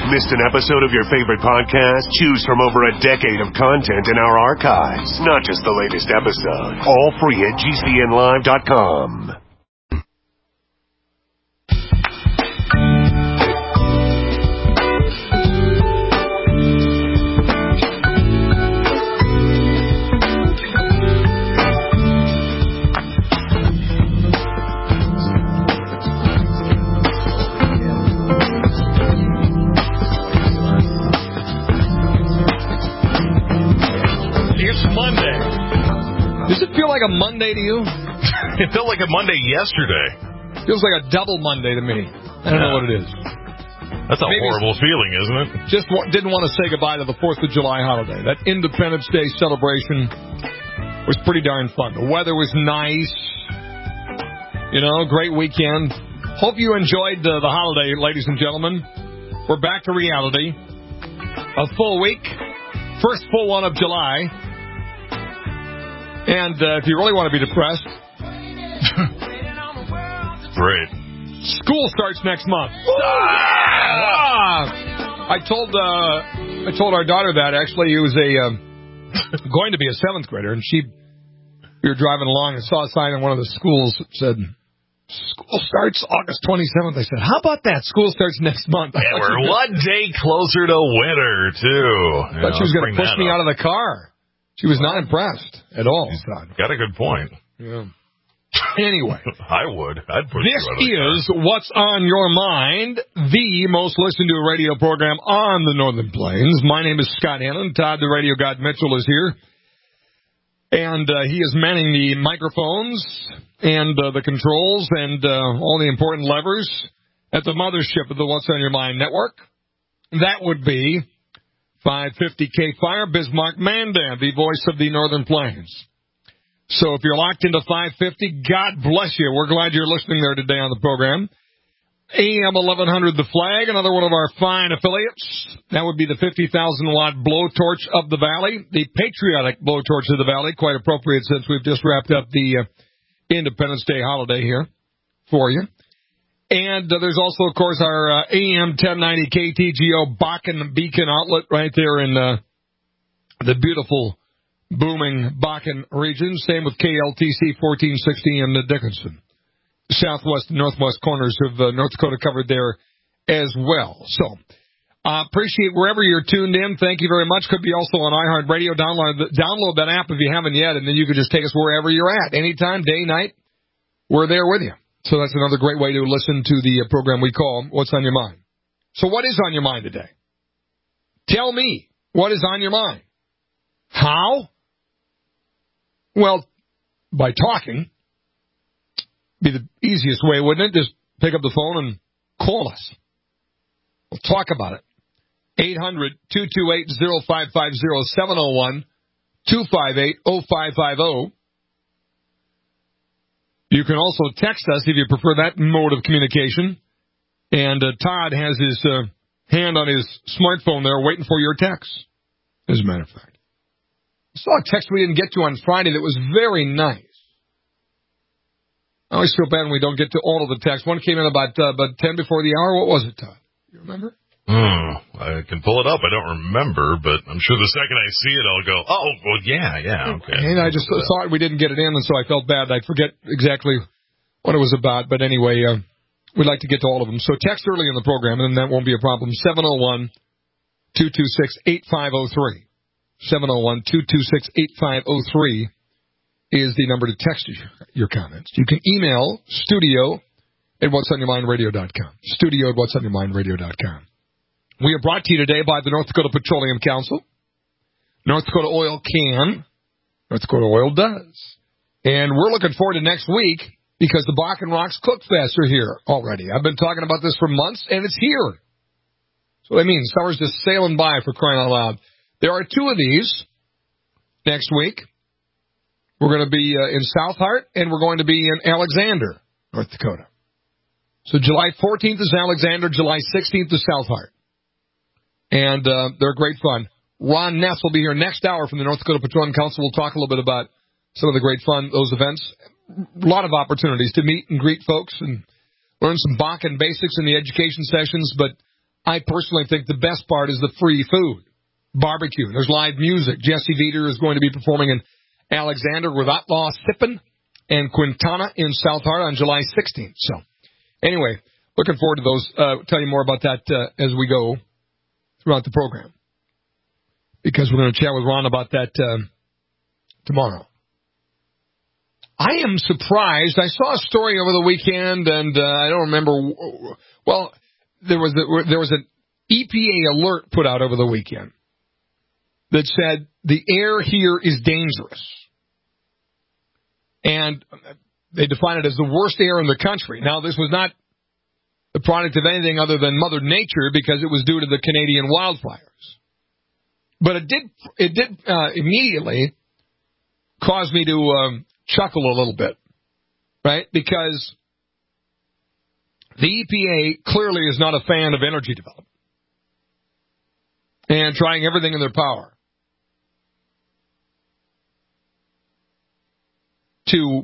Missed an episode of your favorite podcast? Choose from over a decade of content in our archives. Not just the latest episode. All free at GCNlive.com. Does it feel like a Monday to you? It felt like a Monday yesterday. Feels like a double Monday to me. I don't know what it is. That's a horrible feeling, isn't it? Just didn't want to say goodbye to the 4th of July holiday. That Independence Day celebration was pretty darn fun. The weather was nice. You know, great weekend. Hope you enjoyed the holiday, ladies and gentlemen. We're back to reality. A full week. First full one of July. And if you really want to be depressed, great. School starts next month. I told our daughter that actually it was going to be a 7th grader, and we were driving along and saw a sign in one of the schools that said school starts August 27th. I said, how about that? School starts next month. Yeah, we're one day closer to winter too. I thought she was going to push me out of the car. She was not impressed at all. Got a good point. Yeah. Anyway. I'd push you out of the car. This is What's on Your Mind, the most listened to radio program on the Northern Plains. My name is Scott Hannon. Todd, the radio god Mitchell, is here. And he is manning the microphones and the controls and all the important levers at the mothership of the What's on Your Mind network. That would be 550K Fire, Bismarck Mandan, the voice of the Northern Plains. So if you're locked into 550, God bless you. We're glad you're listening there today on the program. AM 1100 The Flag, another one of our fine affiliates. That would be the 50,000-watt blowtorch of the Valley, the patriotic blowtorch of the Valley, quite appropriate since we've just wrapped up the Independence Day holiday here for you. And there's also, of course, our AM 1090 KTGO Bakken Beacon outlet right there in the beautiful, booming Bakken region. Same with KLTC 1460 in Dickinson. Southwest and northwest corners of North Dakota covered there as well. So, appreciate wherever you're tuned in. Thank you very much. Could be also on iHeartRadio. Download that app if you haven't yet, and then you can just take us wherever you're at. Anytime, day, night, we're there with you. So that's another great way to listen to the program we call What's on Your Mind. So what is on your mind today? Tell me what is on your mind. How? Well, by talking. Be the easiest way, wouldn't it? Just pick up the phone and call us. We'll talk about it. 800-228-0550, 701-258-0550. You can also text us if you prefer that mode of communication. And Todd has his hand on his smartphone there waiting for your text, as a matter of fact. I saw a text we didn't get to on Friday that was very nice. I always feel bad when we don't get to all of the texts. One came in about 10 before the hour. What was it, Todd? You remember? I can pull it up. I don't remember, but I'm sure the second I see it, I'll go, oh, well, yeah, okay. And I just thought we didn't get it in, and so I felt bad. I forget exactly what it was about. But anyway, we'd like to get to all of them. So text early in the program, and that won't be a problem. 701-226-8503. 701-226-8503 is the number to text your comments. You can email studio@whatsonyourmindradio.com. Studio@whatsonyourmindradio.com. We are brought to you today by the North Dakota Petroleum Council. North Dakota Oil can. North Dakota Oil does. And we're looking forward to next week because the Bakken Rocks Cook Fest are here already. I've been talking about this for months, and it's here. So that means summer's just sailing by, for crying out loud. There are 2 of these next week. We're going to be in Southheart, and we're going to be in Alexander, North Dakota. So July 14th is Alexander, July 16th is Southheart. And they're great fun. Ron Ness will be here next hour from the North Dakota Petroleum Council. We'll talk a little bit about some of the great fun, those events. A lot of opportunities to meet and greet folks and learn some Bakken basics in the education sessions, but I personally think the best part is the free food. Barbecue. There's live music. Jesse Veter is going to be performing in Alexander with Outlaw Sippin' and Quintana in South Hart on July 16th. So, anyway, looking forward to those. Tell you more about that as we go throughout the program. Because we're going to chat with Ron about that tomorrow. I am surprised. I saw a story over the weekend, and I don't remember. Well, there was an EPA alert put out over the weekend that said the air here is dangerous. And they define it as the worst air in the country. Now, this was not the product of anything other than Mother Nature because it was due to the Canadian wildfires. But it did immediately cause me to chuckle a little bit, right? Because the EPA clearly is not a fan of energy development and trying everything in their power to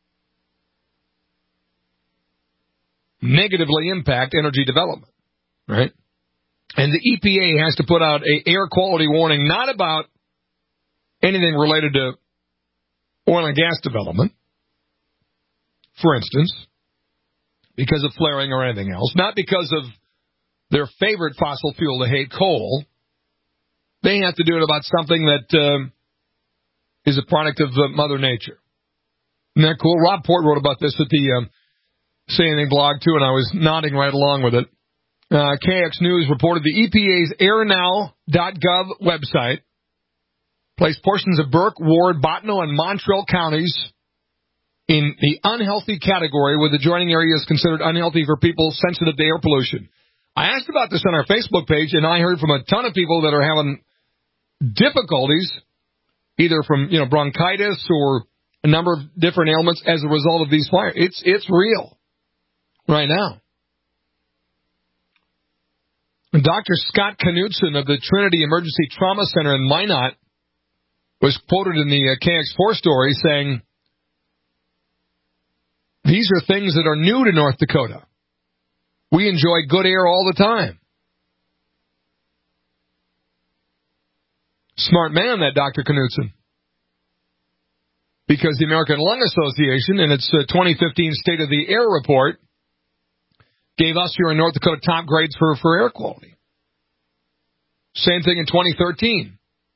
negatively impact energy development, right? And the EPA has to put out an air quality warning, not about anything related to oil and gas development, for instance, because of flaring or anything else, not because of their favorite fossil fuel to hate, coal. They have to do it about something that is a product of Mother Nature. Isn't that cool? Rob Port wrote about this at the CNN blog, too, and I was nodding right along with it. KX News reported the EPA's airnow.gov website placed portions of Burke, Ward, Bottineau, and Montreal counties in the unhealthy category, with adjoining areas considered unhealthy for people sensitive to air pollution. I asked about this on our Facebook page, and I heard from a ton of people that are having difficulties, either from bronchitis or a number of different ailments as a result of these fires. It's real right now. And Dr. Scott Knudsen of the Trinity Emergency Trauma Center in Minot was quoted in the KX4 story saying, "These are things that are new to North Dakota. We enjoy good air all the time." Smart man, that Dr. Knudsen. Because the American Lung Association, in its 2015 State of the Air report, gave us here in North Dakota top grades for air quality. Same thing in 2013.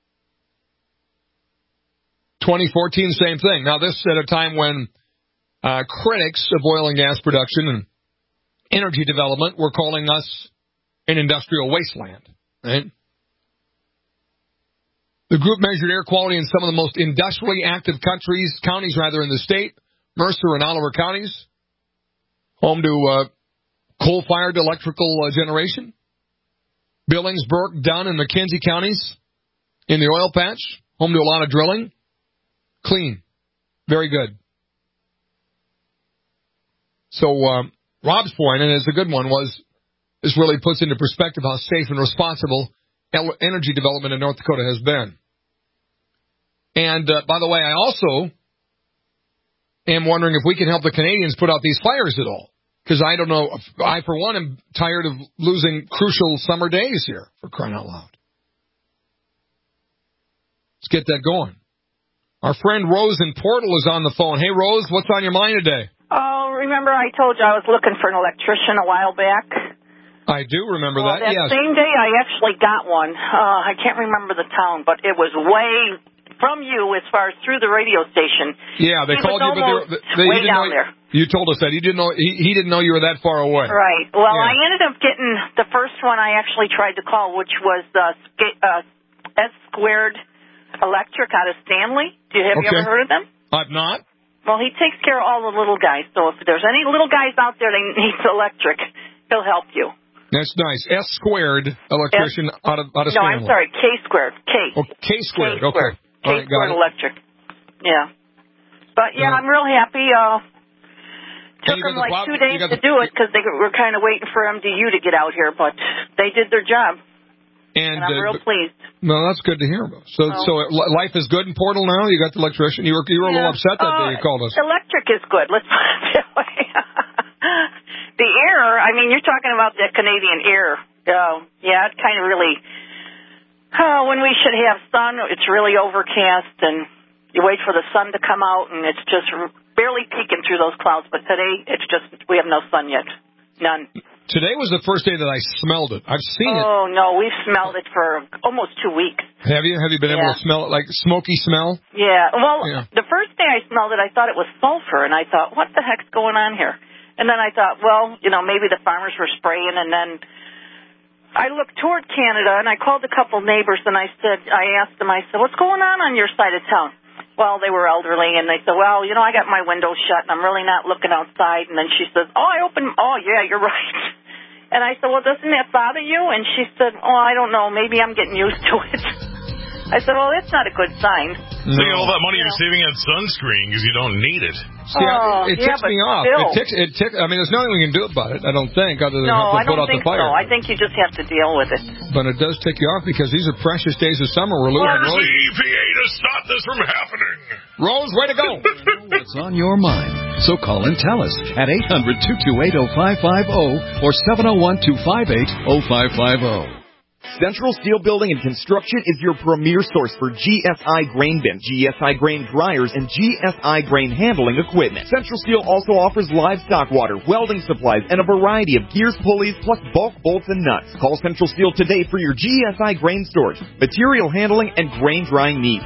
2014, same thing. Now, this at a time when critics of oil and gas production and energy development were calling us an industrial wasteland, right? The group measured air quality in some of the most industrially active counties in the state, Mercer and Oliver counties, home to coal-fired electrical generation. Billings, Burke, Dunn, and McKenzie counties in the oil patch, home to a lot of drilling. Clean. Very good. So Rob's point, and it's a good one, was this really puts into perspective how safe and responsible energy development in North Dakota has been. And, by the way, I also am wondering if we can help the Canadians put out these fires at all. Because I don't know, I, for one, am tired of losing crucial summer days here, for crying out loud. Let's get that going. Our friend Rose in Portal is on the phone. Hey, Rose, what's on your mind today? Oh, remember I told you I was looking for an electrician a while back? I do remember that, yes. That same day I actually got one. I can't remember the town, but it was way from you as far as through the radio station. Yeah, they called you, but they way down there. You told us that. He didn't know you were that far away. Right. Well, yeah. I ended up getting the first one I actually tried to call, which was S Squared Electric out of Stanley. Have you ever heard of them? I've not. Well, he takes care of all the little guys. So if there's any little guys out there that need electric, he'll help you. That's nice. S Squared Electrician out of Stanley. No, I'm sorry. K Squared. K Squared. Okay. K Squared Electric. Yeah. But, yeah, I'm real happy. Took them like 2 days to do it because they were kind of waiting for MDU to get out here, but they did their job. And I'm real pleased. No, that's good to hear. So life is good in Portal now? You got the electrician? You were a little upset that day you called us. Electric is good. Let's put it that way. The air, I mean, you're talking about the Canadian air Yeah, it kind of really, when we should have sun, it's really overcast, and you wait for the sun to come out, and it's just barely peeking through those clouds. But today, it's just, we have no sun yet. None. Today was the first day that I smelled it. I've seen it. Oh, no, we've smelled it for almost 2 weeks. Have you? Have you been able to smell it, like smoky smell? Yeah. Well, the first day I smelled it, I thought it was sulfur, and I thought, what the heck's going on here? And then I thought, well, maybe the farmers were spraying, and then I looked toward Canada, and I called a couple neighbors, and I asked them, what's going on your side of town? Well, they were elderly, and they said, well, I got my window shut, and I'm really not looking outside. And then she says, yeah, you're right. And I said, well, doesn't that bother you? And she said, I don't know, maybe I'm getting used to it. I said, well, that's not a good sign. No. See, all that money you're saving on sunscreen because you don't need it. See, it ticks me off. I mean, there's nothing we can do about it, I don't think, other than have to put out the fire. No, I think you just have to deal with it. But it does tick you off because these are precious days of summer. We're losing Where's the EPA to stop this from happening? Rose, way to go. What's on your mind? So call and tell us at 800-228-0550 or 701-258-0550. Central Steel Building and Construction is your premier source for GSI grain bins, GSI grain dryers, and GSI grain handling equipment. Central Steel also offers livestock water, welding supplies, and a variety of gears, pulleys, plus bulk bolts and nuts. Call Central Steel today for your GSI grain storage, material handling, and grain drying needs.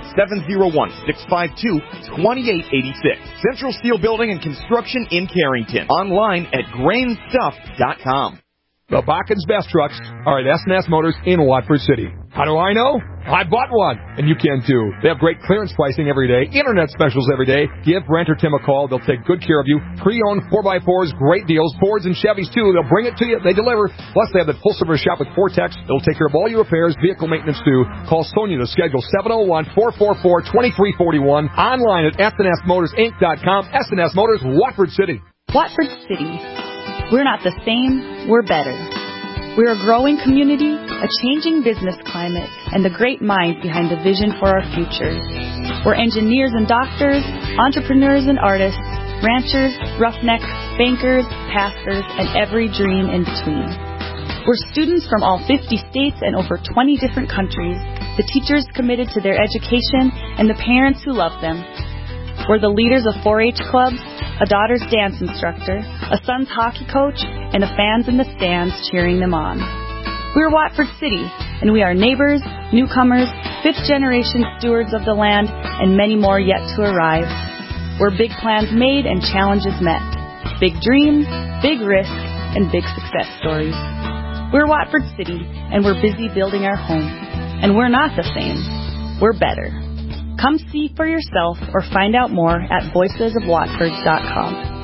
701-652-2886. Central Steel Building and Construction in Carrington. Online at grainstuff.com. The Bakken's Best Trucks are at S&S Motors in Watford City. How do I know? I bought one, and you can too. They have great clearance pricing every day, internet specials every day. Give Brent or Tim a call. They'll take good care of you. Pre-owned 4x4s, great deals. Fords and Chevys too. They'll bring it to you. They deliver. Plus, they have the full-service shop with Vortex. They'll take care of all your repairs, vehicle maintenance too. Call Sonia to schedule 701-444-2341. Online at SNSMotorsInc.com. S&S Motors, Watford City. Watford City. We're not the same, we're better. We're a growing community, a changing business climate, and the great minds behind the vision for our future. We're engineers and doctors, entrepreneurs and artists, ranchers, roughnecks, bankers, pastors, and every dream in between. We're students from all 50 states and over 20 different countries, the teachers committed to their education, and the parents who love them. We're the leaders of 4-H clubs, a daughter's dance instructor, a son's hockey coach, and the fans in the stands cheering them on. We're Watford City, and we are neighbors, newcomers, fifth-generation stewards of the land, and many more yet to arrive. We're big plans made and challenges met. Big dreams, big risks, and big success stories. We're Watford City, and we're busy building our home. And we're not the same. We're better. Come see for yourself or find out more at voicesofwatford.com.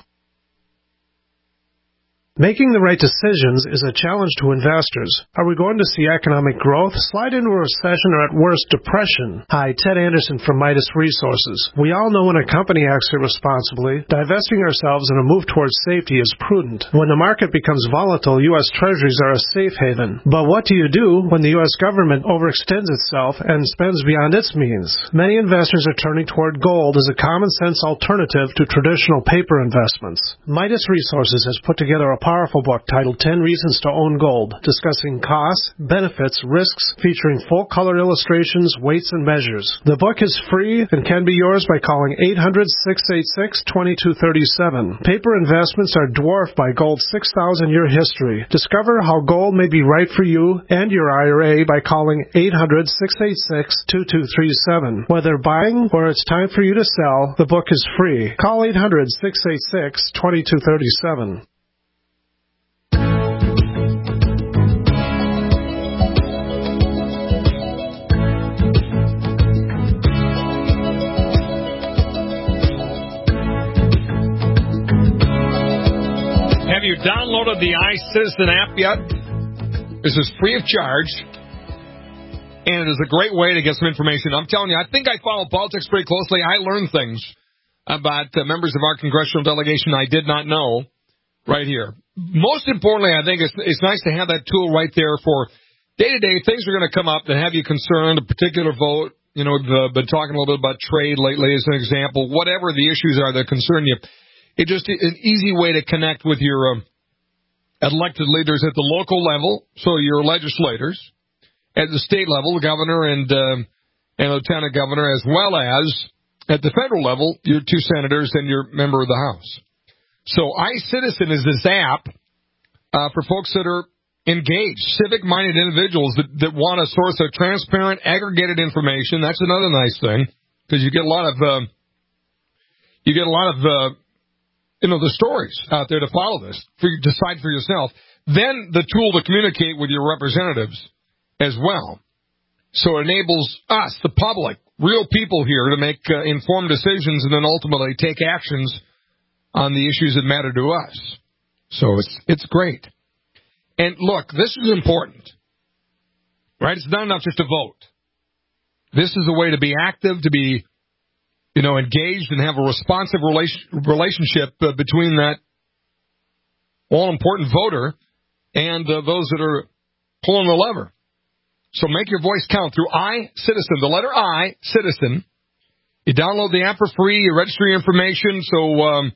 Making the right decisions is a challenge to investors. Are we going to see economic growth, slide into a recession, or at worst, depression? Hi, Ted Anderson from Midas Resources. We all know when a company acts irresponsibly, divesting ourselves in a move towards safety is prudent. When the market becomes volatile, U.S. Treasuries are a safe haven. But what do you do when the U.S. government overextends itself and spends beyond its means? Many investors are turning toward gold as a common-sense alternative to traditional paper investments. Midas Resources has put together a powerful book titled 10 Reasons to Own Gold, discussing costs, benefits, risks, featuring full-color illustrations, weights, and measures. The book is free and can be yours by calling 800-686-2237. Paper investments are dwarfed by gold's 6,000-year history. Discover how gold may be right for you and your IRA by calling 800-686-2237. Whether buying or it's time for you to sell, the book is free. Call 800-686-2237. Have you downloaded the iCitizen app yet? This is free of charge, and it is a great way to get some information. I'm telling you, I think I follow politics pretty closely. I learned things about members of our congressional delegation I did not know right here. Most importantly, I think it's nice to have that tool right there for day-to-day things are going to come up that have you concerned, a particular vote. You know, we've been talking a little bit about trade lately as an example. Whatever the issues are that concern you. It's just an easy way to connect with your elected leaders at the local level, so your legislators, at the state level, the governor and lieutenant governor, as well as at the federal level, your 2 senators and your member of the House. So iCitizen is this app for folks that are engaged, civic-minded individuals that want a source of transparent, aggregated information. That's another nice thing, because you get a lot of the stories out there to follow this, decide for yourself. Then the tool to communicate with your representatives as well. So it enables us, the public, real people here, to make informed decisions and then ultimately take actions on the issues that matter to us. So it's great. And look, this is important, right? It's not enough just to vote. This is a way to be active, to be, engaged and have a responsive relationship between that all-important voter and those that are pulling the lever. So make your voice count through iCitizen, the letter I, Citizen. You download the app for free, you register your information, so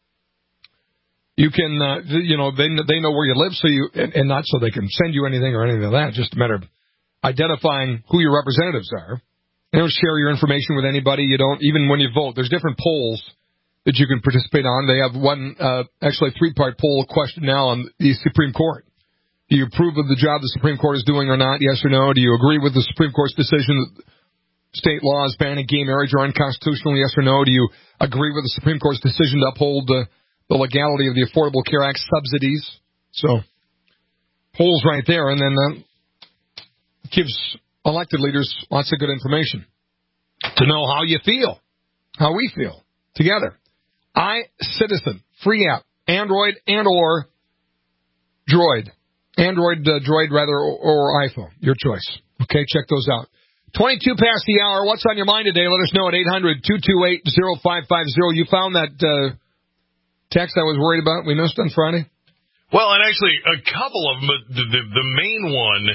you can, they know where you live, so and not so they can send you anything or anything like that, just a matter of identifying who your representatives are. They don't share your information with anybody. You don't, even when you vote. There's different polls that you can participate on. They have one, actually a 3-part poll question now on the Supreme Court. Do you approve of the job the Supreme Court is doing or not? Yes or no? Do you agree with the Supreme Court's decision that state laws banning gay marriage are unconstitutional? Yes or no? Do you agree with the Supreme Court's decision to uphold the legality of the Affordable Care Act subsidies? So, polls right there, and then gives elected leaders lots of good information to know how you feel, how we feel together. iCitizen, free app, Android and or Droid. Android, Droid rather, or iPhone, your choice. Okay, check those out. 22 past the hour. What's on your mind today? Let us know at 800-228-0550. You found that text I was worried about we missed on Friday? Well, and actually a couple of them, but the main one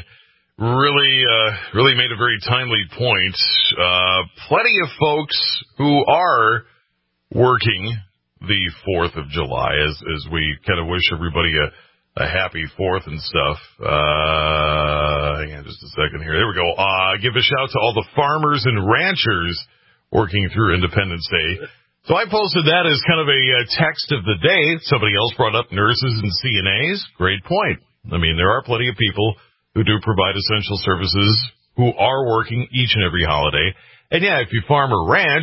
really made a very timely point. Plenty of folks who are working the 4th of July, as we kind of wish everybody a happy 4th and stuff. Hang on just a second here. There we go. Give a shout to all the farmers and ranchers working through Independence Day. So I posted that as kind of a text of the day. Somebody else brought up nurses and CNAs. Great point. I mean, there are plenty of people who do provide essential services who are working each and every holiday. And yeah, if you farm or ranch,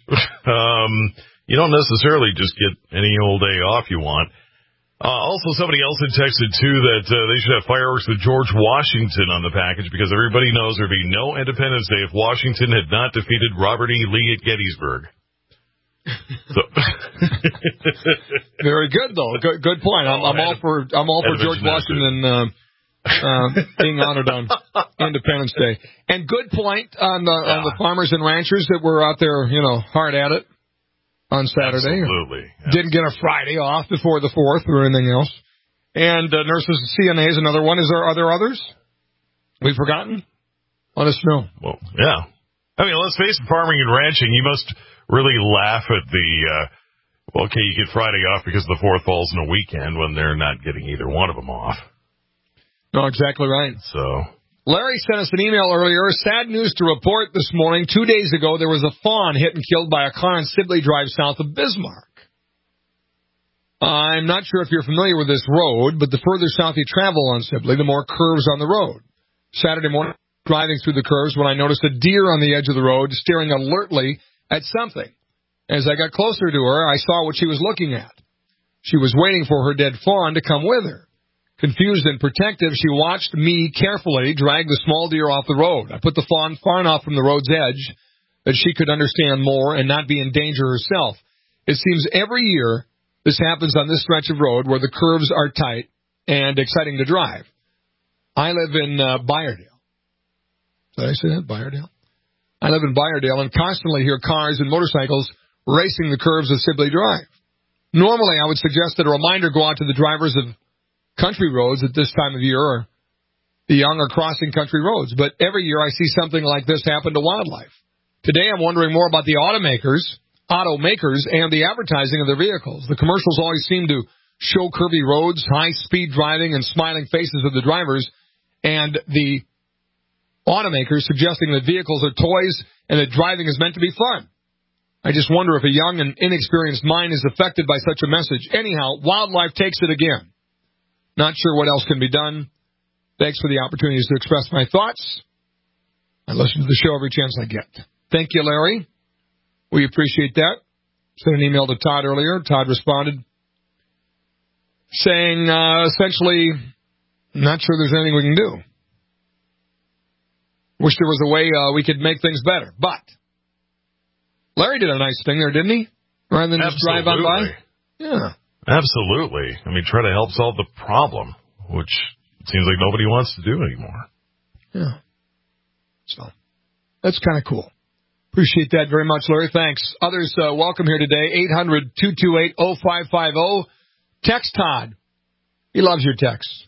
you don't necessarily just get any old day off you want. Also, somebody else had texted, too, that they should have fireworks with George Washington on the package because everybody knows there'd be no Independence Day if Washington had not defeated Robert E. Lee at Gettysburg. So. Very good, though. Good point. I'm all for George Washington being honored on Independence Day. And good point on the farmers and ranchers that were out there, hard at it on Saturday. Absolutely. Didn't get a Friday off before the 4th or anything else. And nurses and CNAs, another one. Are there others we've forgotten? Let us know. Well, yeah. I mean, let's face it, farming and ranching, you must really laugh at you get Friday off because the 4th falls in a weekend when they're not getting either one of them off. No, exactly right. So Larry sent us an email earlier. Sad news to report this morning. 2 days ago, there was a fawn hit and killed by a car on Sibley Drive south of Bismarck. I'm not sure if you're familiar with this road, but the further south you travel on Sibley, the more curves on the road. Saturday morning, driving through the curves when I noticed a deer on the edge of the road staring alertly at something. As I got closer to her, I saw what she was looking at. She was waiting for her dead fawn to come with her. Confused and protective, she watched me carefully drag the small deer off the road. I put the fawn far enough from the road's edge that she could understand more and not be in danger herself. It seems every year this happens on this stretch of road where the curves are tight and exciting to drive. I live in Byerdale. Did I say that? Byerdale? I live in Byerdale and constantly hear cars and motorcycles racing the curves of Sibley Drive. Normally, I would suggest that a reminder go out to the drivers of country roads at this time of year, or the young are crossing country roads. But every year I see something like this happen to wildlife. Today I'm wondering more about the automakers, and the advertising of their vehicles. The commercials always seem to show curvy roads, high-speed driving, and smiling faces of the drivers, and the automakers suggesting that vehicles are toys and that driving is meant to be fun. I just wonder if a young and inexperienced mind is affected by such a message. Anyhow, wildlife takes it again. Not sure what else can be done. Thanks for the opportunities to express my thoughts. I listen to the show every chance I get. Thank you, Larry. We appreciate that. Sent an email to Todd earlier. Todd responded saying, essentially, not sure there's anything we can do. Wish there was a way we could make things better. But Larry did a nice thing there, didn't he? Rather than just drive on by? Yeah. Absolutely. I mean, try to help solve the problem, which it seems like nobody wants to do anymore. Yeah. So, that's kind of cool. Appreciate that very much, Larry. Thanks. Others, welcome here today. 800-228-0550. Text Todd. He loves your texts.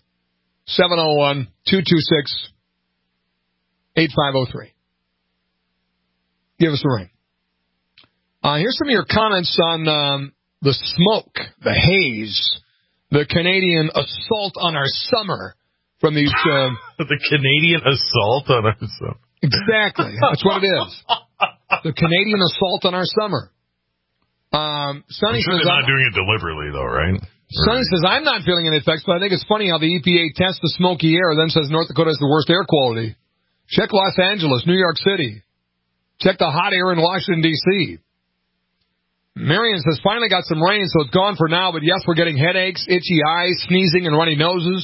701-226-8503. Give us a ring. Here's some of your comments on the smoke, the haze, the Canadian assault on our summer from these... the Canadian assault on our summer. Exactly. That's what it is. The Canadian assault on our summer. Sonny says... They're not doing it deliberately, though, right? Sonny says, I'm not feeling any effects, but I think it's funny how the EPA tests the smoky air, then says North Dakota has the worst air quality. Check Los Angeles, New York City. Check the hot air in Washington, D.C. Marion says, finally got some rain, so it's gone for now, but yes, we're getting headaches, itchy eyes, sneezing, and runny noses.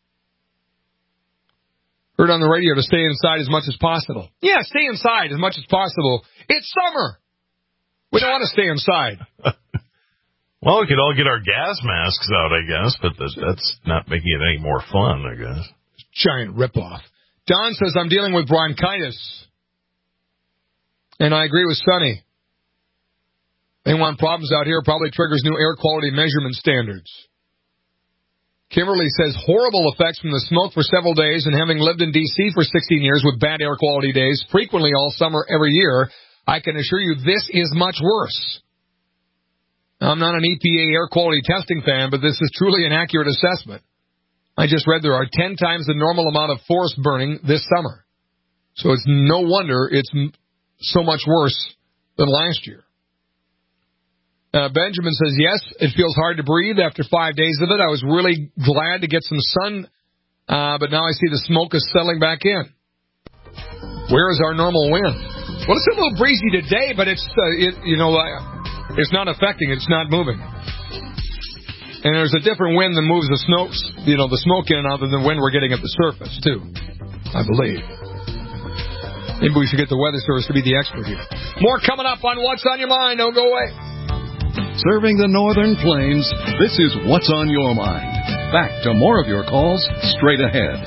Heard on the radio to stay inside as much as possible. Yeah, stay inside as much as possible. It's summer. We don't want to stay inside. Well, we could all get our gas masks out, I guess, but that's not making it any more fun, I guess. Giant ripoff. Don says, I'm dealing with bronchitis. And I agree with Sonny. They want problems out here, probably triggers new air quality measurement standards. Kimberly says, horrible effects from the smoke for several days, and having lived in D.C. for 16 years with bad air quality days, frequently all summer, every year, I can assure you this is much worse. I'm not an EPA air quality testing fan, but this is truly an accurate assessment. I just read there are 10 times the normal amount of forest burning this summer. So it's no wonder it's so much worse than last year. Benjamin says, yes, it feels hard to breathe after 5 days of it. I was really glad to get some sun, but now I see the smoke is settling back in. Where is our normal wind? Well, it's a little breezy today, but it's not affecting it. It's not moving. And there's a different wind that moves the smoke in and out than the wind we're getting at the surface, too, I believe. Maybe we should get the Weather Service to be the expert here. More coming up on What's on Your Mind. Don't go away. Serving the Northern Plains, this is What's on Your Mind. Back to more of your calls straight ahead.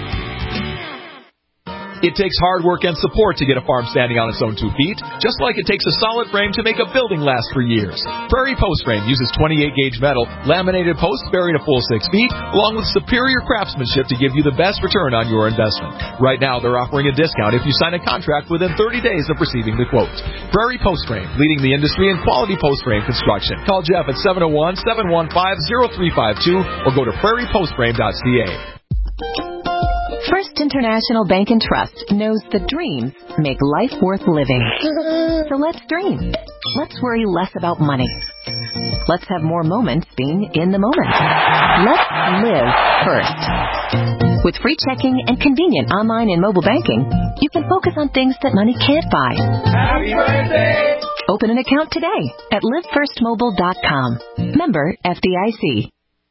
It takes hard work and support to get a farm standing on its own 2 feet, just like it takes a solid frame to make a building last for years. Prairie Post Frame uses 28-gauge metal, laminated posts buried a full 6 feet, along with superior craftsmanship to give you the best return on your investment. Right now, they're offering a discount if you sign a contract within 30 days of receiving the quote. Prairie Post Frame, leading the industry in quality post frame construction. Call Jeff at 701-715-0352 or go to prairiepostframe.ca. First International Bank and Trust knows the dreams make life worth living. So let's dream. Let's worry less about money. Let's have more moments being in the moment. Let's live first. With free checking and convenient online and mobile banking, you can focus on things that money can't buy. Happy birthday! Open an account today at livefirstmobile.com. Member FDIC.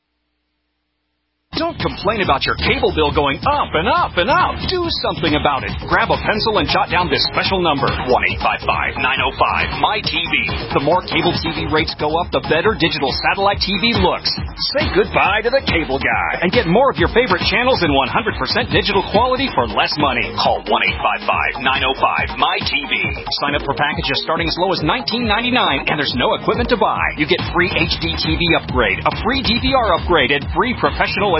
Don't complain about your cable bill going up and up and up. Do something about it. Grab a pencil and jot down this special number, 1-855-905-MY-TV. The more cable TV rates go up, the better digital satellite TV looks. Say goodbye to the cable guy and get more of your favorite channels in 100% digital quality for less money. Call 1-855-905-MY-TV. Sign up for packages starting as low as $19.99, and there's no equipment to buy. You get free HD TV upgrade, a free DVR upgrade, and free professional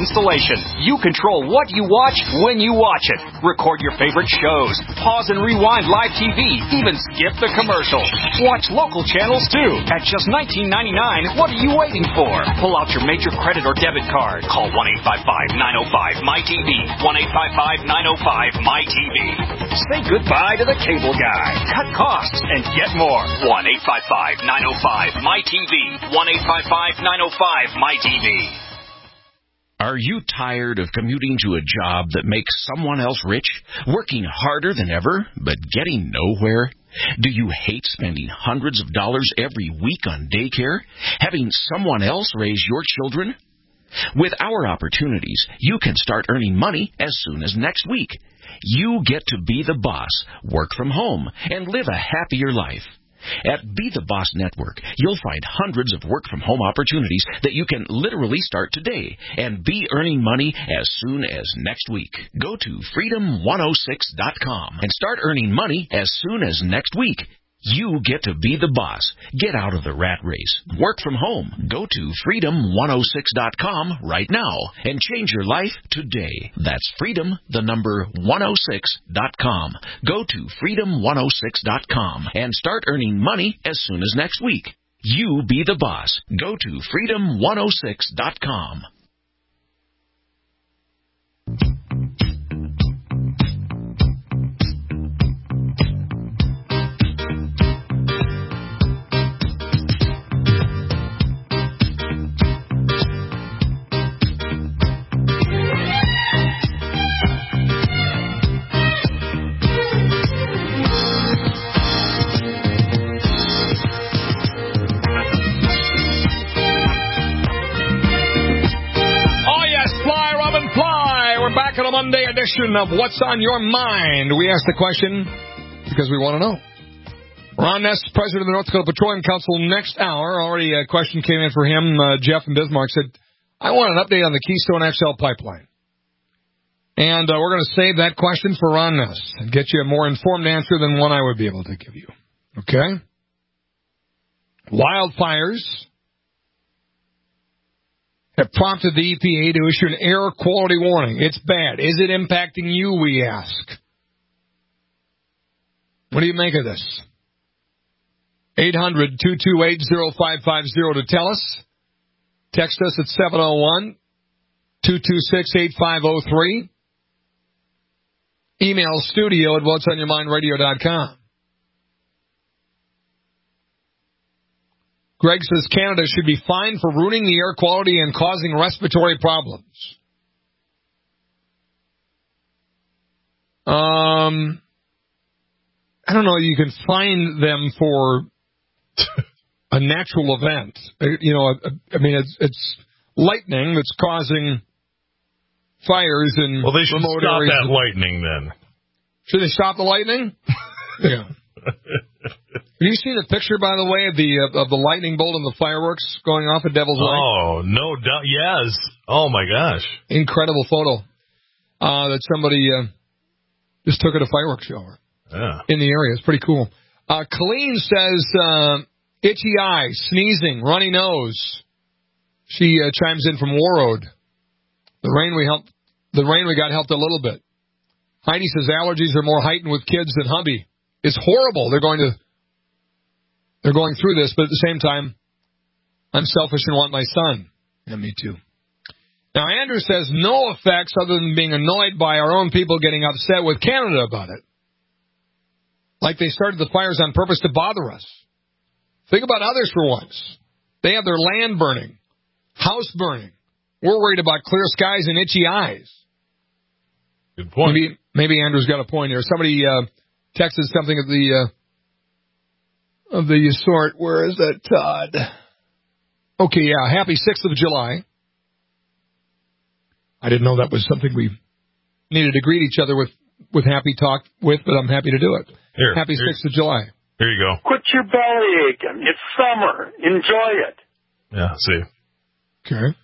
installation. You control what you watch when you watch it. Record your favorite shows. Pause and rewind live TV. Even skip the commercials. Watch local channels too. At just $19.99, what are you waiting for? Pull out your major credit or debit card. Call 1-855-905-MyTV. 1-855-905-MyTV. Say goodbye to the cable guy. Cut costs and get more. 1-855-905-MyTV. 1-855-905-MyTV. Are you tired of commuting to a job that makes someone else rich, working harder than ever, but getting nowhere? Do you hate spending hundreds of dollars every week on daycare, having someone else raise your children? With our opportunities, you can start earning money as soon as next week. You get to be the boss, work from home, and live a happier life. At Be the Boss Network, you'll find hundreds of work-from-home opportunities that you can literally start today and be earning money as soon as next week. Go to freedom106.com and start earning money as soon as next week. You get to be the boss. Get out of the rat race. Work from home. Go to freedom106.com right now and change your life today. That's freedom106.com. Go to freedom106.com and start earning money as soon as next week. You be the boss. Go to freedom106.com. On a Monday edition of What's on Your Mind, we ask the question because we want to know. Ron Ness, president of the North Dakota Petroleum Council, next hour. Already a question came in for him. Jeff in Bismarck said, I want an update on the Keystone XL pipeline. And we're going to save that question for Ron Ness and get you a more informed answer than one I would be able to give you. Okay? Wildfires have prompted the EPA to issue an air quality warning. It's bad. Is it impacting you, we ask? What do you make of this? 800-228-0550 to tell us. Text us at 701-226-8503. Email studio at whatsonyourmindradio.com. Greg says Canada should be fined for ruining the air quality and causing respiratory problems. I don't know. You can fine them for a natural event. It's lightning that's causing fires in remote areas. Well, they should stop that lightning then. Should they stop the lightning? Yeah. Have you seen the picture, by the way, of the lightning bolt and the fireworks going off at Devil's Lake? Oh, no doubt. Yes. Oh, my gosh. Incredible photo that somebody just took at a fireworks show in the area. It's pretty cool. Colleen says, itchy eye, sneezing, runny nose. She chimes in from Warroad. The rain we got helped a little bit. Heidi says allergies are more heightened with kids than hubby. It's horrible. They're going through this, but at the same time, I'm selfish and want my son. Yeah, me too. Now, Andrew says no effects other than being annoyed by our own people getting upset with Canada about it. Like they started the fires on purpose to bother us. Think about others for once. They have their land burning, house burning. We're worried about clear skies and itchy eyes. Good point. Maybe Andrew's got a point here. Somebody texted something of the sort. Where is that, Todd? Okay, yeah. Happy 6th of July. I didn't know that was something we needed to greet each other with happy talk with, but I'm happy to do it. Happy 6th of July. Here you go. Quit your belly aching. It's summer. Enjoy it. Yeah, see. Okay.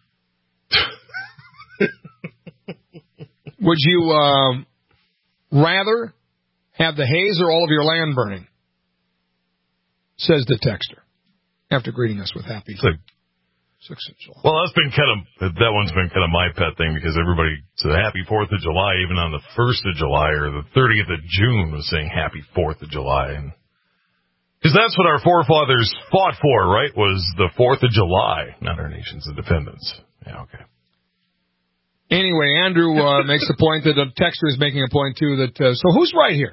Would you rather have the haze or all of your land burning? Says the texter, after greeting us with happy. 6th of July. Well, that one's been kind of my pet thing because everybody said Happy 4th of July, even on the 1st of July or the 30th of June was saying Happy 4th of July. Because that's what our forefathers fought for, right? Was the 4th of July, not our nation's independence. Yeah, okay. Anyway, Andrew makes the point that the texter is making a point, too, that, so who's right here?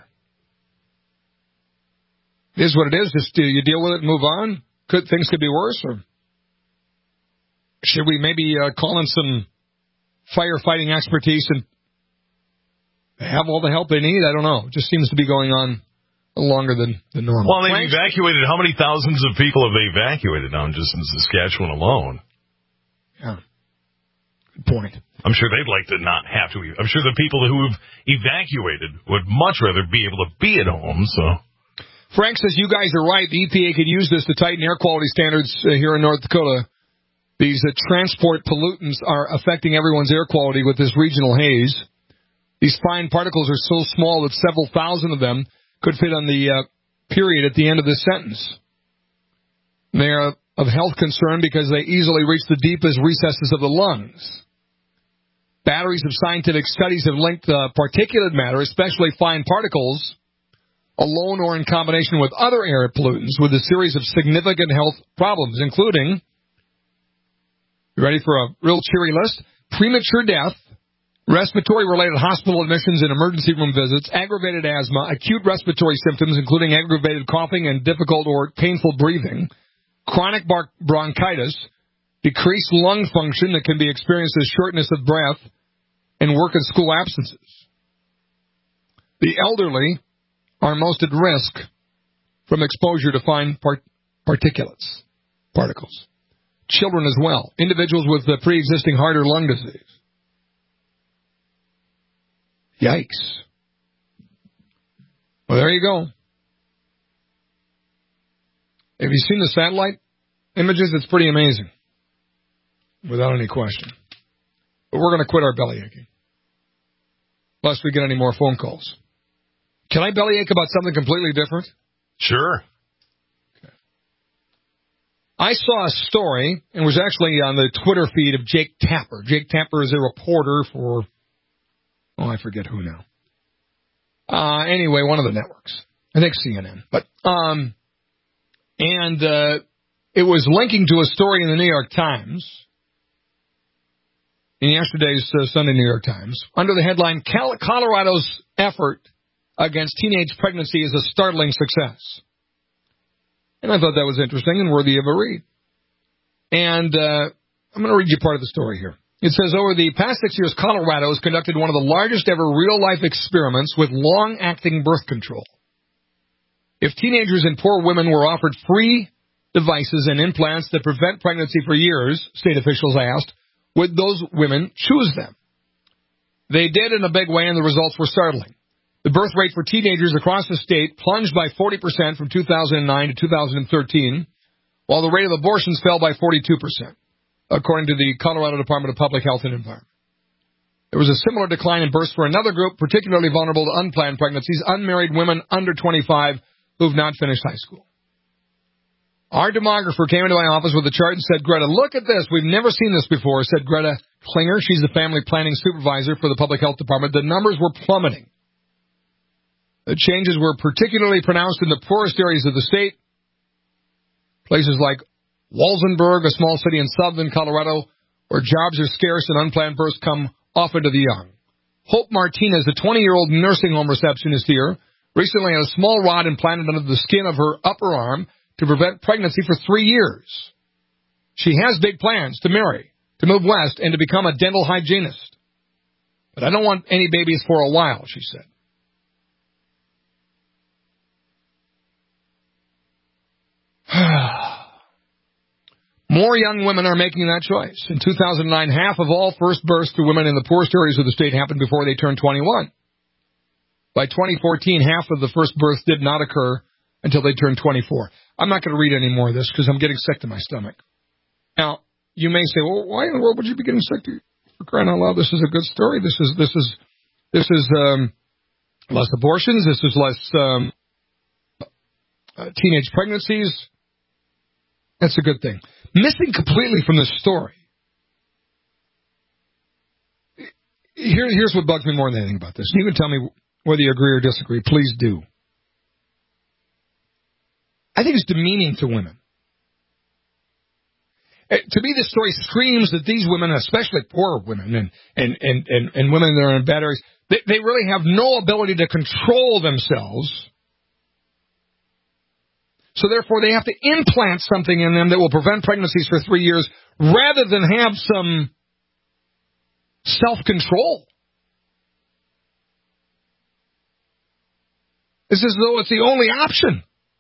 It is what it is. Just you deal with it and move on. Things could be worse, or should we maybe call in some firefighting expertise and have all the help they need? I don't know. It just seems to be going on longer than normal. Well, they've evacuated. How many thousands of people have they evacuated on just in Saskatchewan alone? Yeah. Good point. I'm sure they'd like to not have to. I'm sure the people who have evacuated would much rather be able to be at home, so... Frank says you guys are right. The EPA could use this to tighten air quality standards here in North Dakota. These transport pollutants are affecting everyone's air quality with this regional haze. These fine particles are so small that several thousand of them could fit on the period at the end of this sentence. They are of health concern because they easily reach the deepest recesses of the lungs. Batteries of scientific studies have linked particulate matter, especially fine particles, alone or in combination with other air pollutants, with a series of significant health problems, including, you ready for a real cheery list? Premature death, respiratory-related hospital admissions and emergency room visits, aggravated asthma, acute respiratory symptoms, including aggravated coughing and difficult or painful breathing, chronic bronchitis, decreased lung function that can be experienced as shortness of breath, and work and school absences. The elderly are most at risk from exposure to fine particles. Children as well. Individuals with the pre-existing heart or lung disease. Yikes. Well, there you go. Have you seen the satellite images? It's pretty amazing. Without any question. But we're going to quit our belly aching. Lest we get any more phone calls. Can I bellyache about something completely different? Sure. Okay. I saw a story, and it was actually on the Twitter feed of Jake Tapper. Jake Tapper is a reporter for, I forget who now. Anyway, one of the networks. I think CNN. But, it was linking to a story in the New York Times, in yesterday's Sunday New York Times, under the headline, Colorado's effort against teenage pregnancy is a startling success. And I thought that was interesting and worthy of a read. And I'm going to read you part of the story here. It says, over the past 6 years, Colorado has conducted one of the largest ever real-life experiments with long-acting birth control. If teenagers and poor women were offered free devices and implants that prevent pregnancy for years, state officials asked, would those women choose them? They did in a big way, and the results were startling. The birth rate for teenagers across the state plunged by 40% from 2009 to 2013, while the rate of abortions fell by 42%, according to the Colorado Department of Public Health and Environment. There was a similar decline in births for another group, particularly vulnerable to unplanned pregnancies, unmarried women under 25 who have not finished high school. Our demographer came into my office with a chart and said, Greta, look at this. We've never seen this before, said Greta Klinger. She's the family planning supervisor for the Public Health Department. The numbers were plummeting. The changes were particularly pronounced in the poorest areas of the state, places like Walsenburg, a small city in southern Colorado, where jobs are scarce and unplanned births come often to the young. Hope Martinez, a 20-year-old nursing home receptionist here, recently had a small rod implanted under the skin of her upper arm to prevent pregnancy for 3 years. She has big plans to marry, to move west, and to become a dental hygienist. But I don't want any babies for a while, she said. More young women are making that choice. In 2009, half of all first births to women in the poorest areas of the state happened before they turned 21. By 2014, half of the first births did not occur until they turned 24. I'm not going to read any more of this because I'm getting sick to my stomach. Now, you may say, well, why in the world would you be getting sick to, for crying out loud? This is a good story. This is less abortions. This is less teenage pregnancies. That's a good thing. missing completely from this story. Here's what bugs me more than anything about this. You can tell me whether you agree or disagree. Please do. I think it's demeaning to women. To me, this story screams that these women, especially poor women and women that are in bad areas, they really have no ability to control themselves. So therefore, they have to implant something in them that will prevent pregnancies for 3 years rather than have some self-control. It's as though it's the only option.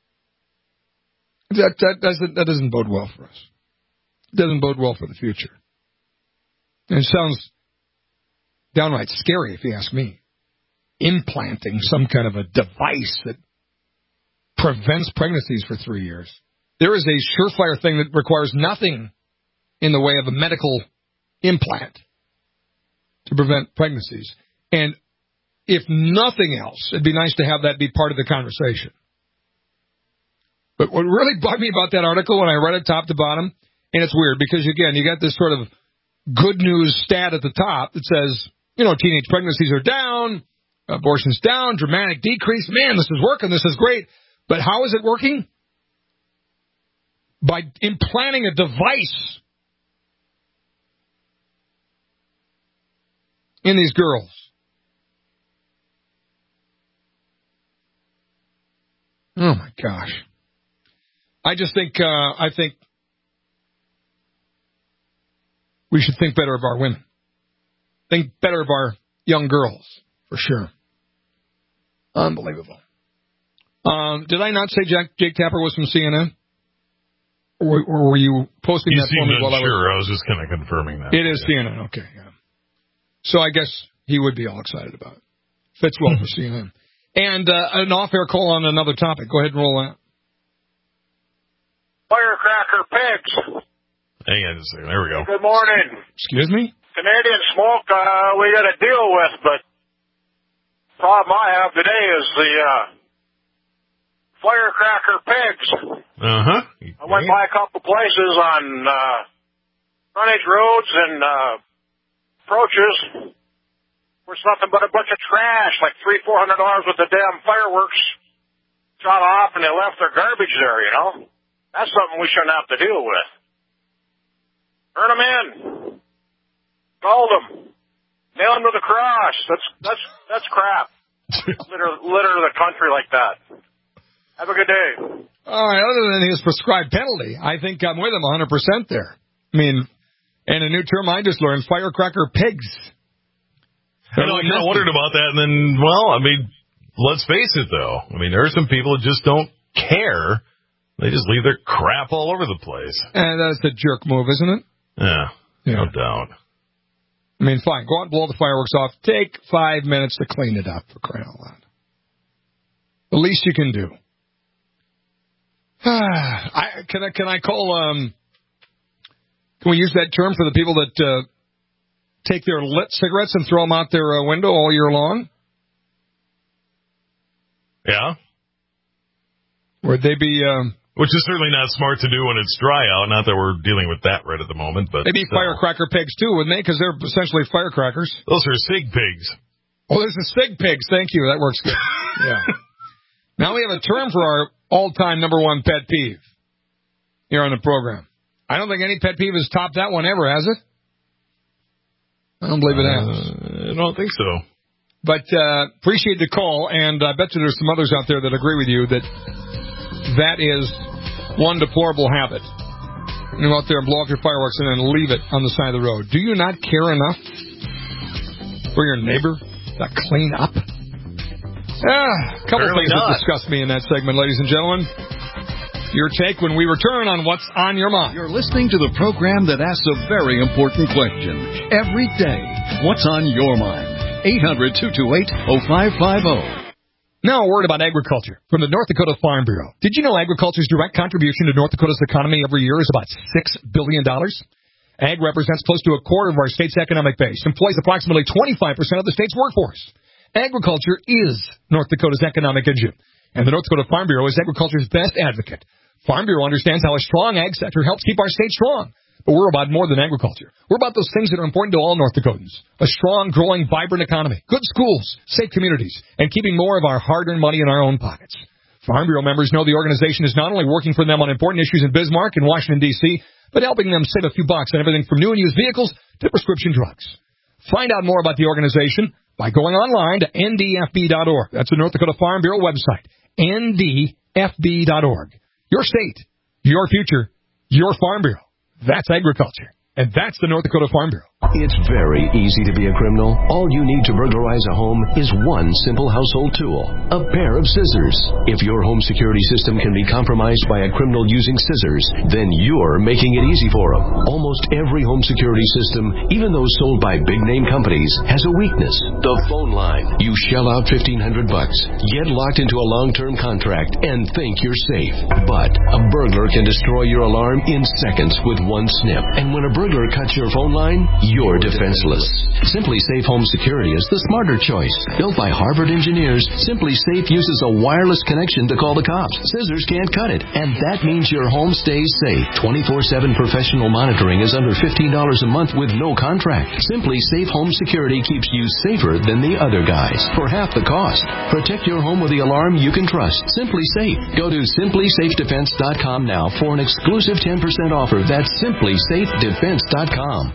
That doesn't bode well for us. It doesn't bode well for the future. And it sounds downright scary, if you ask me. Implanting some kind of a device that prevents pregnancies for 3 years. There is a surefire thing that requires nothing in the way of a medical implant to prevent pregnancies. And if nothing else, it'd be nice to have that be part of the conversation. But what really bugged me about that article when I read it top to bottom, and it's weird because, again, you got this sort of good news stat at the top that says, teenage pregnancies are down, abortions down, dramatic decrease. Man, this is working. This is great. But how is it working? By implanting a device in these girls. Oh, my gosh. I think we should think better of our women. Think better of our young girls, for sure. Unbelievable. Did I not say Jake Tapper was from CNN? Or were you posting that for me while I was... Sure, I was just kind of confirming that. It is CNN, okay. Yeah. So I guess he would be all excited about it. Fits well for CNN. And an off-air call on another topic. Go ahead and roll that. Firecracker pigs. Hang on just a second. There we go. Good morning. Excuse me? Canadian smoke we got to deal with, but the problem I have today is the firecracker pigs. Uh-huh. I went by a couple places on frontage roads and approaches. Where it's nothing but a bunch of trash, like $300-400 worth of damn fireworks shot off, and they left their garbage there, That's something we shouldn't have to deal with. Turn them in. Scald them. Nail them to the cross. That's crap. litter the country like that. Have a good day. All right, other than his prescribed penalty, I think I'm with him 100% there. I mean, and a new term I just learned, firecracker pigs. I kind of wondered about that, and then, let's face it, though. There are some people that just don't care. They just leave their crap all over the place. And that's a jerk move, isn't it? Yeah, no doubt. Fine. Go out and blow the fireworks off. Take 5 minutes to clean it up, for crying out loud. The least you can do. Can I call, can we use that term for the people that take their lit cigarettes and throw them out their window all year long? Yeah. Would they be... Which is certainly not smart to do when it's dry out. Not that we're dealing with that right at the moment, but... They'd be firecracker pigs, too, wouldn't they? Because they're essentially firecrackers. Those are sig pigs. Oh, there's the sig pigs. Thank you. That works good. Yeah. Now we have a term for our all-time number one pet peeve here on the program. I don't think any pet peeve has topped that one ever, has it? I don't believe it has. I don't think so. But appreciate the call, and I bet you there's some others out there that agree with you that is one deplorable habit. You go out there and blow off your fireworks and then leave it on the side of the road. Do you not care enough for your neighbor to clean up? A couple things that disgust me in that segment, ladies and gentlemen. Your take when we return on What's on Your Mind. You're listening to the program that asks a very important question every day. What's on your mind? 800-228-0550. Now a word about agriculture from the North Dakota Farm Bureau. Did you know agriculture's direct contribution to North Dakota's economy every year is about $6 billion? Ag represents close to a quarter of our state's economic base, employs approximately 25% of the state's workforce. Agriculture is North Dakota's economic engine, and the North Dakota Farm Bureau is agriculture's best advocate Farm Bureau understands how a strong ag sector helps keep our state strong. But we're about more than agriculture. We're about those things that are important to all North Dakotans. A strong, growing, vibrant economy, good schools, safe communities, and keeping more of our hard-earned money in our own pockets. Farm Bureau members know the organization is not only working for them on important issues in Bismarck and Washington, D.C., but helping them save a few bucks on everything from new and used vehicles to prescription drugs. Find out more about the organization by going online to ndfb.org. That's the North Dakota Farm Bureau website, ndfb.org. Your state, your future, your Farm Bureau. That's agriculture. And that's the North Dakota Farm Bureau. It's very easy to be a criminal. All you need to burglarize a home is one simple household tool, a pair of scissors. If your home security system can be compromised by a criminal using scissors, then you're making it easy for them. Almost every home security system, even those sold by big-name companies, has a weakness. The phone line. You shell out $1,500, get locked into a long-term contract, and think you're safe. But a burglar can destroy your alarm in seconds with one snip. And when a burglar cuts your phone line, you're defenseless. Simply Safe Home Security is the smarter choice. Built by Harvard engineers, Simply Safe uses a wireless connection to call the cops. Scissors can't cut it, and that means your home stays safe. 24/7 professional monitoring is under $15 a month with no contract. Simply Safe Home Security keeps you safer than the other guys for half the cost. Protect your home with the alarm you can trust. Simply Safe. Go to simplysafedefense.com now for an exclusive 10% offer. That's simplysafedefense.com.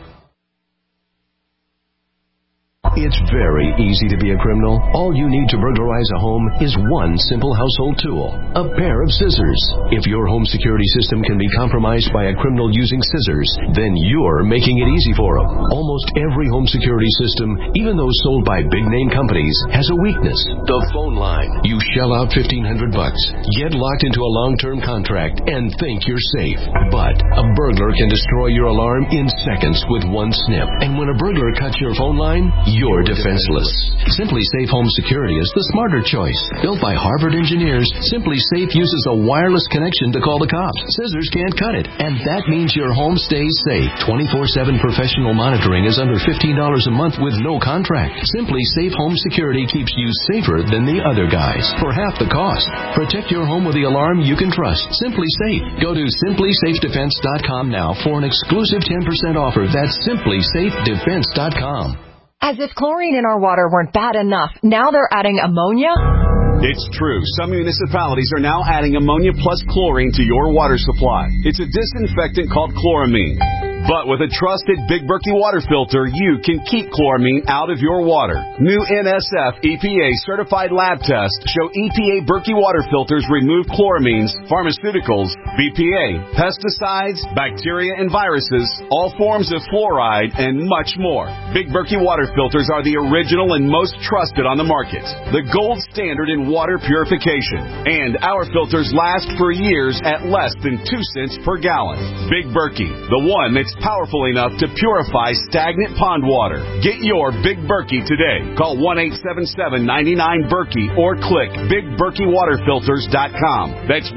It's very easy to be a criminal. All you need to burglarize a home is one simple household tool, a pair of scissors. If your home security system can be compromised by a criminal using scissors, then you're making it easy for them. Almost every home security system, even those sold by big-name companies, has a weakness. The phone line. You shell out $1,500, get locked into a long-term contract, and think you're safe. But a burglar can destroy your alarm in seconds with one snip. And when a burglar cuts your phone line, you're defenseless. Simply Safe Home Security is the smarter choice. Built by Harvard engineers, Simply Safe uses a wireless connection to call the cops. Scissors can't cut it, and that means your home stays safe. 24/7 professional monitoring is under $15 a month with no contract. Simply Safe Home Security keeps you safer than the other guys for half the cost. Protect your home with the alarm you can trust. Simply Safe. Go to simplysafedefense.com now for an exclusive 10% offer. That's simplysafedefense.com. As if chlorine in our water weren't bad enough, now they're adding ammonia? It's true. Some municipalities are now adding ammonia plus chlorine to your water supply. It's a disinfectant called chloramine. But with a trusted Big Berkey water filter, you can keep chloramine out of your water. New NSF EPA certified lab tests show EPA Berkey water filters remove chloramines, pharmaceuticals, BPA, pesticides, bacteria and viruses, all forms of fluoride, and much more. Big Berkey water filters are the original and most trusted on the market. The gold standard in water purification. And our filters last for years at less than 2 cents per gallon. Big Berkey, the one that's powerful enough to purify stagnant pond water. Get your Big Berkey today. Call 1-877-99-BERKEY or click BigBerkeyWaterFilters.com. That's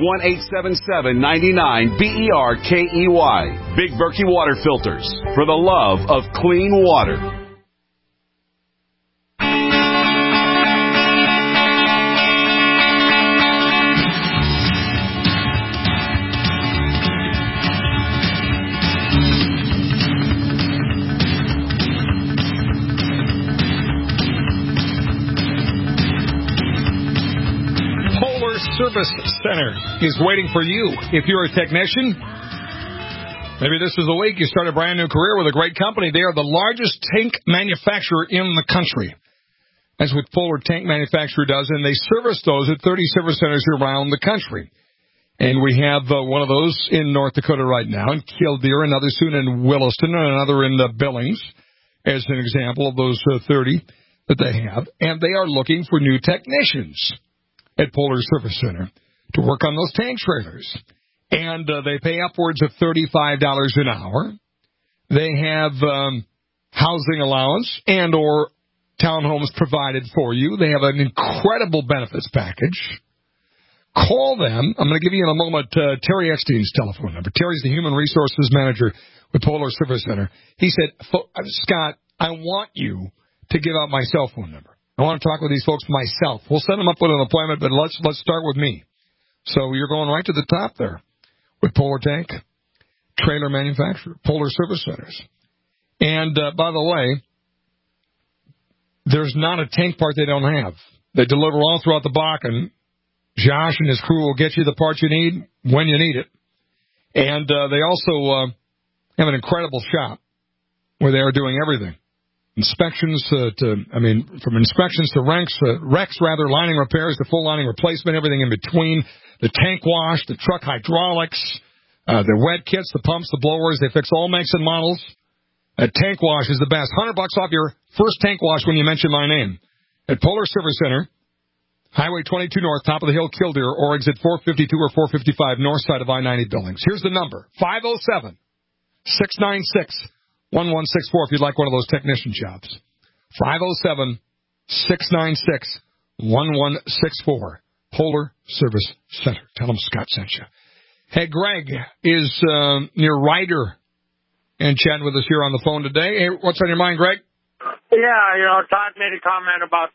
1-877-99-BERKEY. Big Berkey Water Filters, for the love of clean water. Service Center is waiting for you. If you're a technician, maybe this is the week you start a brand new career with a great company. They are the largest tank manufacturer in the country. That's what Polar Tank Manufacturer does, and they service those at 30 service centers around the country. And we have one of those in North Dakota right now, in Killdeer, another soon in Williston, and another in Billings, as an example of those 30 that they have. And they are looking for new technicians at Polar Service Center to work on those tank trailers. And they pay upwards of $35 an hour. They have housing allowance and or townhomes provided for you. They have an incredible benefits package. Call them. I'm going to give you in a moment Terry Eckstein's telephone number. Terry's the Human Resources Manager with Polar Service Center. He said, Scott, I want you to give out my cell phone number. I want to talk with these folks myself. We'll set them up with an appointment, but let's start with me. So you're going right to the top there. with Polar Tank, trailer manufacturer, Polar Service Centers. And, by the way, there's not a tank part they don't have. They deliver all throughout the Bakken. Josh and his crew will get you the parts you need when you need it. And they also have an incredible shop where they are doing everything. Inspections from inspections to wrecks, lining repairs to full lining replacement, everything in between. The tank wash, the truck hydraulics, the wet kits, the pumps, the blowers. They fix all makes and models. A tank wash is the best. $100 off your first tank wash when you mention my name. At Polar Service Center, Highway 22 North, top of the hill, Killdeer, or exit 452 or 455 north side of I-90 buildings. Here's the number, 507-696-1164 if you'd like one of those technician jobs. 507-696-1164. Polar Service Center. Tell them Scott sent you. Hey, Greg is near Ryder and chatting with us here on the phone today. Hey, what's on your mind, Greg? Yeah, Todd made a comment about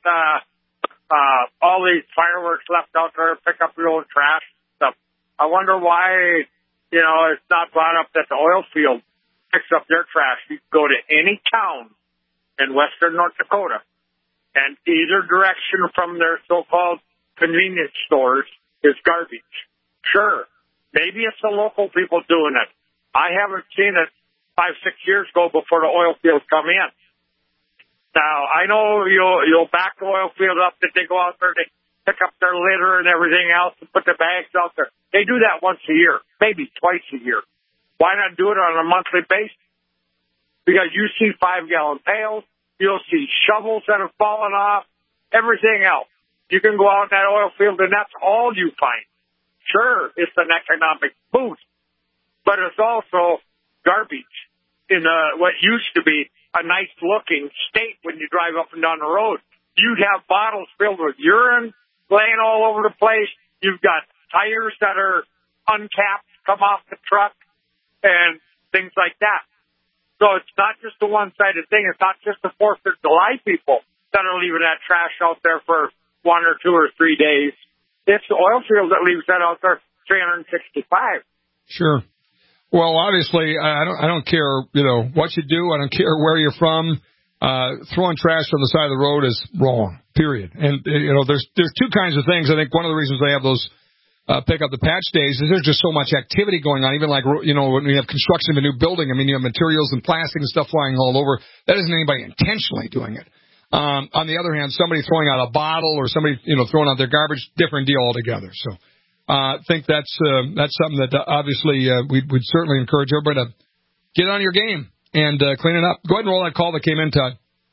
all these fireworks left out there, pick up your old trash stuff. I wonder why, it's not brought up that the oil field picks up their trash. You can go to any town in western North Dakota, and either direction from their so-called convenience stores is garbage. Sure, maybe it's the local people doing it. I haven't seen it 5-6 years ago before the oil fields come in. Now, I know you'll back the oil field up that they go out there, they pick up their litter and everything else and put the bags out there. They do that once a year, maybe twice a year. Why not do it on a monthly basis? Because you see 5-gallon pails, you'll see shovels that have fallen off, everything else. You can go out in that oil field and that's all you find. Sure, it's an economic boost, but it's also garbage in what used to be a nice-looking state when you drive up and down the road. You'd have bottles filled with urine laying all over the place. You've got tires that are uncapped, come off the truck, and things like that. So it's not just a one-sided thing. It's not just the 4th of July people that are leaving that trash out there for 1 or 2 or 3 days. It's the oil field that leaves that out there 365. Sure. Well, obviously, I don't care, what you do. I don't care where you're from. Throwing trash on the side of the road is wrong, period. And, there's two kinds of things. I think one of the reasons they have those pick up the patch days is there's just so much activity going on. Even like, when you have construction of a new building, you have materials and plastic and stuff flying all over. That isn't anybody intentionally doing it. On the other hand, somebody throwing out a bottle or somebody, throwing out their garbage, different deal altogether. So. I think that's something that obviously we'd certainly encourage everybody to get on your game and clean it up. Go ahead and roll that call that came in, Todd.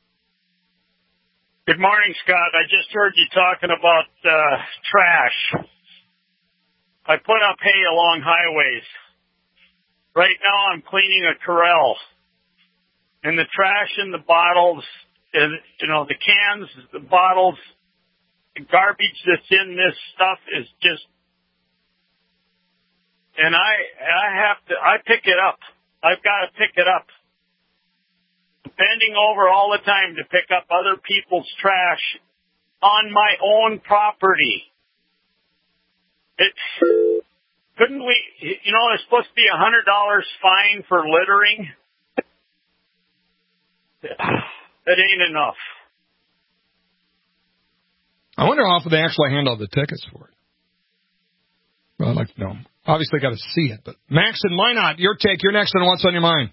Good morning, Scott. I just heard you talking about trash. I put up hay along highways. Right now I'm cleaning a corral. And the trash in the bottles, the cans, the bottles, the garbage that's in this stuff is just... And I pick it up. I've got to pick it up. Bending over all the time to pick up other people's trash on my own property. Couldn't we, there's supposed to be $100 fine for littering. That ain't enough. I wonder how often they actually hand out the tickets for it. Well, I'd like to know. Obviously, got to see it. But Max and Minot, your take. You're next on What's on Your Mind.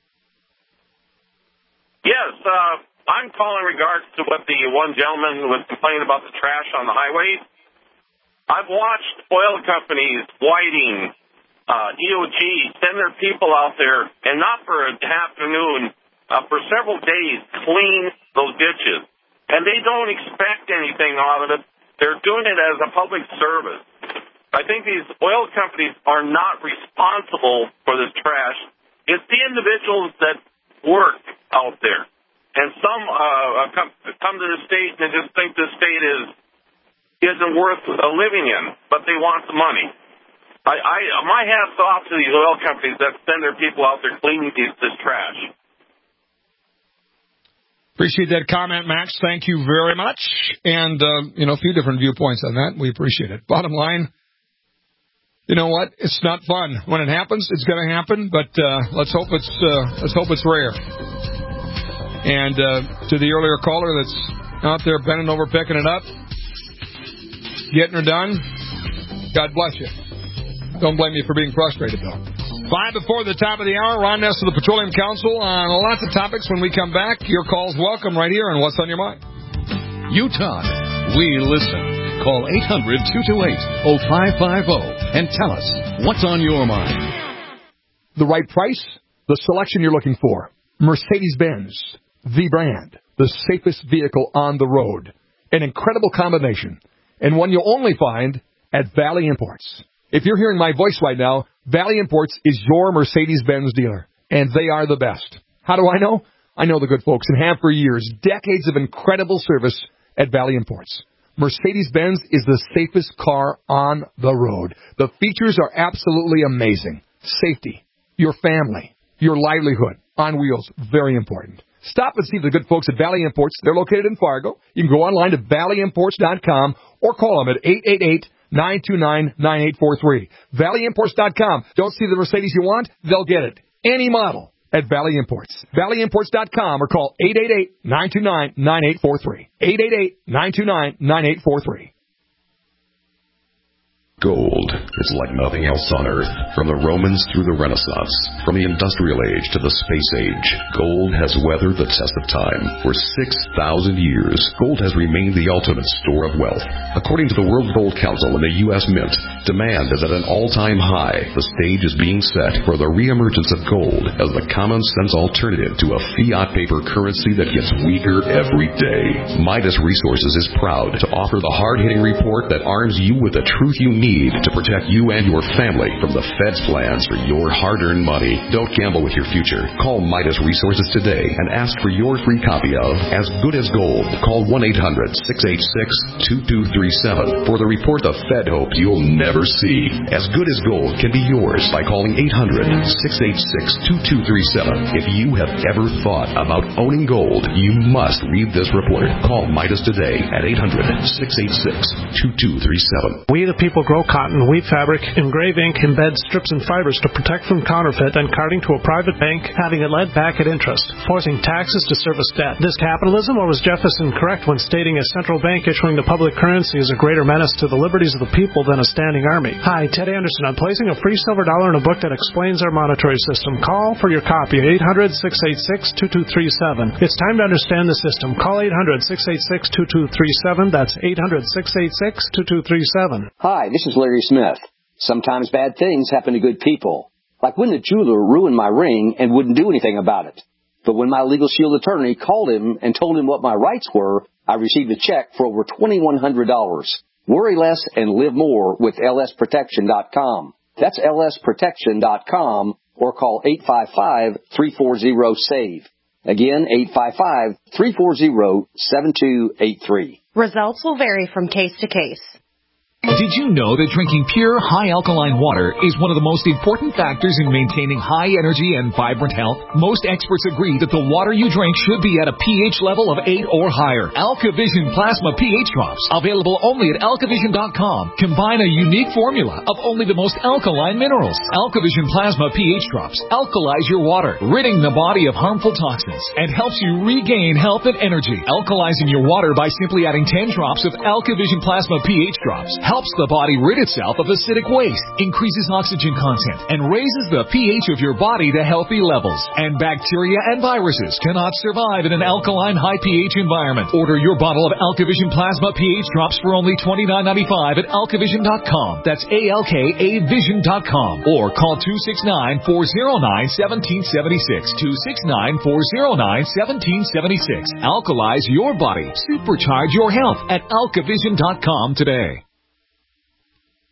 Yes, I'm calling in regards to what the one gentleman was complaining about the trash on the highway. I've watched oil companies, Whiting, EOG, send their people out there, and not for an afternoon, for several days, clean those ditches. And they don't expect anything out of it. They're doing it as a public service. I think these oil companies are not responsible for this trash. It's the individuals that work out there. And some come to the state and just think the state isn't worth living in, but they want the money. My hat's off to these oil companies that send their people out there cleaning this trash. Appreciate that comment, Max. Thank you very much. And, a few different viewpoints on that. We appreciate it. Bottom line, You know what? It's not fun. When it happens, it's going to happen, but let's hope it's rare. And to the earlier caller that's out there bending over, picking it up, getting her done, God bless you. Don't blame me for being frustrated, though. 5 before the top of the hour, Ron Ness of the Petroleum Council on lots of topics. When we come back, your call's welcome right here on What's on Your Mind. Utah, we listen. Call 800-228-0550 and tell us what's on your mind. The right price, the selection you're looking for. Mercedes-Benz, the brand, the safest vehicle on the road. An incredible combination, and one you'll only find at Valley Imports. If you're hearing my voice right now, Valley Imports is your Mercedes-Benz dealer, and they are the best. How do I know? I know the good folks and have for years, decades of incredible service at Valley Imports. Mercedes-Benz is the safest car on the road. The features are absolutely amazing. Safety, your family, your livelihood, on wheels, very important. Stop and see the good folks at Valley Imports. They're located in Fargo. You can go online to valleyimports.com or call them at 888-929-9843. Valleyimports.com. Don't see the Mercedes you want? They'll get it. Any model at Valley Imports. Valleyimports.com or call 888-929-9843. 888-929-9843. Gold is like nothing else on Earth. From the Romans through the Renaissance, from the Industrial Age to the Space Age, gold has weathered the test of time. For 6,000 years, gold has remained the ultimate store of wealth. According to the World Gold Council and the U.S. Mint, demand is at an all-time high. The stage is being set for the reemergence of gold as the common-sense alternative to a fiat paper currency that gets weaker every day. Midas Resources is proud to offer the hard-hitting report that arms you with the truth you need to protect you and your family from the Fed's plans for your hard-earned money. Don't gamble with your future. Call Midas Resources today and ask for your free copy of As Good as Gold. Call 1-800-686-2237 for the report the Fed hopes you'll never see. As Good as Gold can be yours by calling 800-686-2237. If you have ever thought about owning gold, you must read this report. Call Midas today at 800-686-2237. We the people grow cotton, weave fabric, engrave ink, embed strips and fibers to protect from counterfeit and carting to a private bank, having it led back at interest, forcing taxes to service debt. This capitalism, or was Jefferson correct when stating a central bank issuing the public currency is a greater menace to the liberties of the people than a standing army? Hi, Ted Anderson. I'm placing a free silver dollar in a book that explains our monetary system. Call for your copy at 800-686-2237. It's time to understand the system. Call 800-686-2237. That's 800-686-2237. Hi, this is Larry Smith. Sometimes bad things happen to good people. Like when the jeweler ruined my ring and wouldn't do anything about it. But when my Legal Shield attorney called him and told him what my rights were, I received a check for over $2,100. Worry less and live more with lsprotection.com. That's lsprotection.com or call 855-340-SAVE. Again, 855-340-7283. Results will vary from case to case. Did you know that drinking pure, high-alkaline water is one of the most important factors in maintaining high energy and vibrant health? Most experts agree that the water you drink should be at a pH level of 8 or higher. AlkaVision Plasma pH Drops, available only at alkavision.com, combine a unique formula of only the most alkaline minerals. AlkaVision Plasma pH Drops alkalize your water, ridding the body of harmful toxins, and helps you regain health and energy. Alkalizing your water by simply adding 10 drops of AlkaVision Plasma pH Drops helps the body rid itself of acidic waste, increases oxygen content, and raises the pH of your body to healthy levels. And bacteria and viruses cannot survive in an alkaline high pH environment. Order your bottle of AlkaVision Plasma pH Drops for only $29.95 at alkavision.com. That's ALKAvision.com. Or call 269-409-1776. 269-409-1776. Alkalize your body. Supercharge your health at alkavision.com today.